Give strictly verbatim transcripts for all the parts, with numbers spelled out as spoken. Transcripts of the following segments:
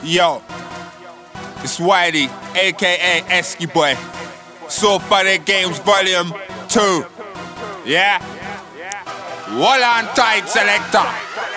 Yo, it's Wiley, aka Esky Boy. So Funny Games Volume two. Yeah? Wall on tight, selector.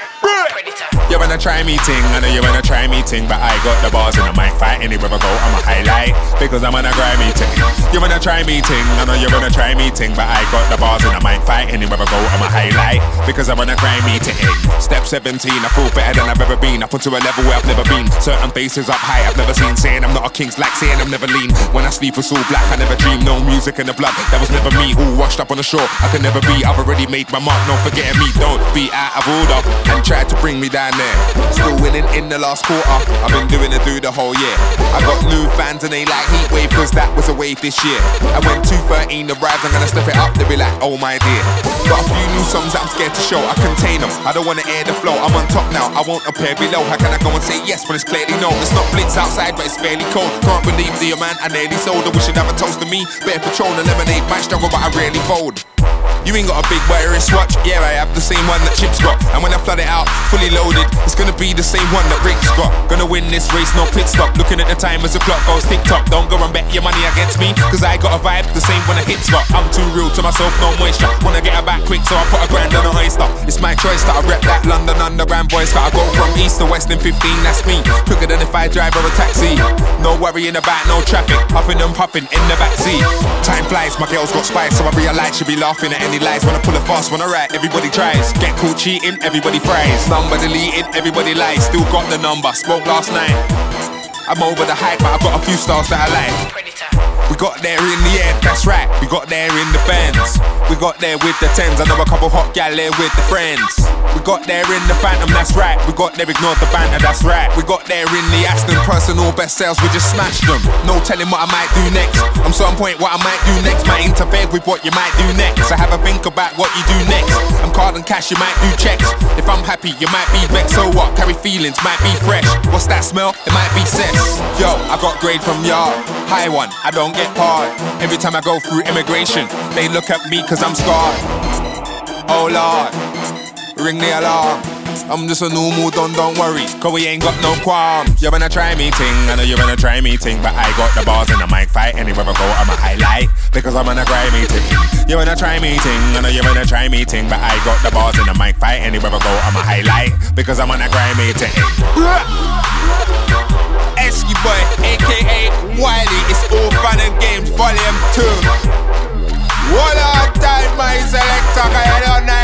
You wanna try me ting, I know you wanna try me ting, but I got the bars in the mic, fight anywhere I go, I'm a highlight, because I'm on a grimy ting. You wanna try me ting, I know you wanna try me ting, but I got the bars in the mic, fight anywhere I go, I'm a highlight, because I'm on a grimy ting. Step seventeen, I feel better than I've ever been, up onto a level where I've never been. Certain faces up high I've never seen, saying I'm not a king's like saying I'm never lean. When I sleep it's all black, I never dream, no music in the blood, that was never me. All washed up on the shore, I can never be, I've already made my mark, no forgetting me. Don't be out of order, and try to bring me down there. Still winning in the last quarter, I've been doing it through the whole year. I got new fans and they like heat wave, cause that was a wave this year. And when two thirteen arrives, I'm gonna step it up, they'll be like, oh my dear. Got a few new songs that I'm scared to show, I contain them, I don't wanna air the flow. I'm on top now, I won't appear below. How can I go and say yes when it's clearly no? It's not blitz outside but it's fairly cold. Can't believe the man, I nearly sold. I wish you'd have a toast to me. Better Patron and lemonade, might struggle but I rarely fold. You ain't got a big butter wristwatch, yeah I have the same one that Chip's got. And when I flood it out, fully loaded, it's gonna be the same one that Rick's got. Gonna win this race, no pit stop. Looking at the time as the clock goes tick tock. Don't go and bet your money against me, cause I got a vibe the same when a hit's got. I'm too real to myself, no moisture. Wanna get her back quick, so I put a grand on a oyster. It's my choice that I rep that London Underground voice. Gotta go from east to west in fifteen, that's me. Quicker than if I drive or a taxi. No worrying about no traffic, puffing and puffing in the backseat. Time flies, my girl's got spice, so I realize she be laughing at any lies. When I pull a fast, when I write, everybody tries. Get caught cheating, everybody fries. Number deleted, everybody lies. Still got the number, spoke last night. I'm over the hype, but I've got a few stars that I like. We got there in the end, that's right. We got there in the Benz. We got there with the tens. I know a couple hot gal there with the friends. We got there in the Phantom, that's right. We got there, ignored the banter, that's right. We got there in the Aston, personal best sales, we just smashed them. No telling what I might do next. I'm certain point what I might do next might interfere with what you might do next. So have a think about what you do next. I'm card and cash, you might do checks. If I'm happy, you might be vexed. So what? Carry feelings, might be fresh. What's that smell? It might be cess. Yo, I got grade from yard. High one, I don't get hard. Every time I go through immigration, they look at me cause I'm scarred. Oh Lord, ring the alarm. I'm just a normal don, don't worry, cause we ain't got no qualms. You wanna try me ting, I know you wanna try me ting, but I got the bars in the mic, fight anywhere I go, I'm a highlight, because I'm on a grimy ting. You wanna try me ting, I know you wanna try me ting, but I got the bars in the mic, fight anywhere I go, I'm a highlight, because I'm on a grimy ting. Esky Boy, aka Wiley, it's all fun and games, volume two. What a time, my selector, I don't know.